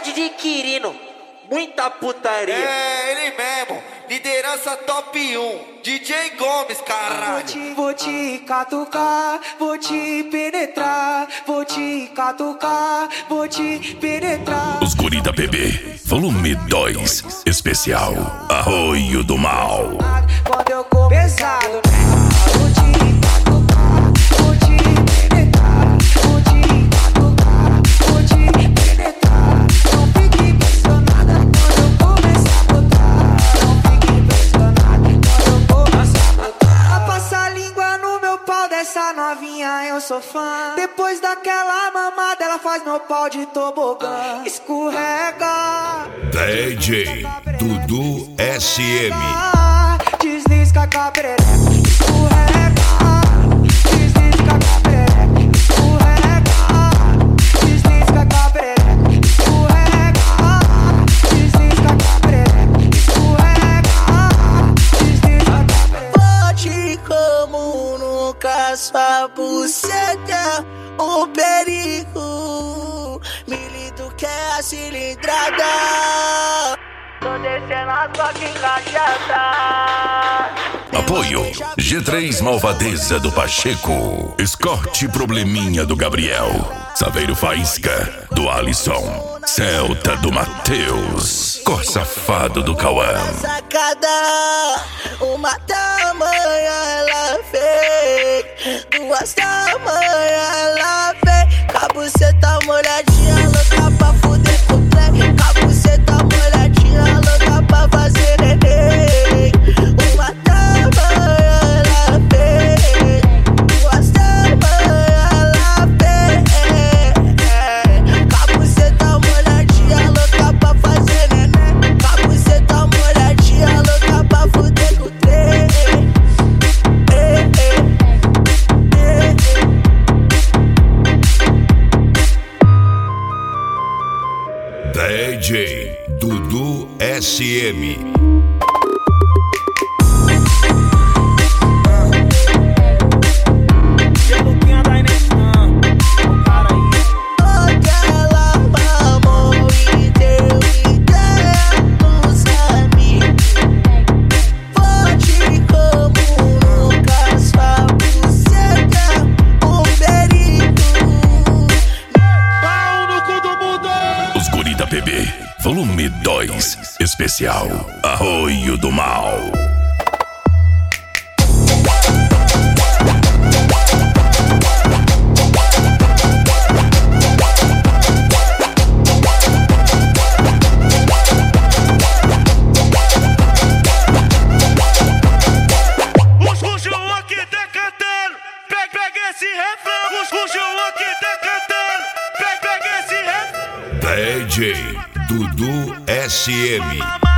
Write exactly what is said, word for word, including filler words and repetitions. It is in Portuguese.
bonde de Quirino, muita putaria. É, ele mesmo, liderança top um, D J Gomes, caralho. Vou te, vou te catucar, vou te penetrar, vou te catucar, vou te penetrar. Os Guri da P B, volume dois, especial Arroio do Mal. Quando eu começar pesado, né? Vou te catucar, vou te penetrar, vou te catucar, vou te penetrar. Não fique impressionada quando eu começar a botar. Não fique impressionada quando eu começar a botar. A passar língua no meu pau dessa novinha, eu sou fã. Depois daquela mamada, ela faz meu pau de tobogã. Escorrega. D J Dudu S M. Deslisca com a perereca, escorrega. Deslisca com a perereca, escorrega. Deslisca com a perereca, escorrega. Deslisca com a perereca, escorrega. Deslisca com a perereca. Pode como nunca, sua buceta um perigo. Milito que é a cilindrada. Tô descendo as cocas encaixadas. Apoio G três Malvadeza do Pacheco, Escorte Probleminha do Gabriel, Saveiro Faísca do Alisson, Celta do Matheus, Cor Safado do Cauã. Sacada, uma tamanha ela fez, duas tamanha ela fez. Cabuceta molhadinha, louca pra fuder com o trem. Cabuceta molhadinha, louca pra fazer neném. Uma tamanha ela fez, duas tamanha ela fez. Cabuceta molhadinha, louca pra fazer neném. Cabuceta molhadinha, louca pra fuder com o trem. D J Dudu S M. P B, volume dois, especial Arroio do Mal. O João aqui tá cantando, pega, pega esse refrão. O João aqui tá cantando, pega, pega esse refrão. D J Dudu S M.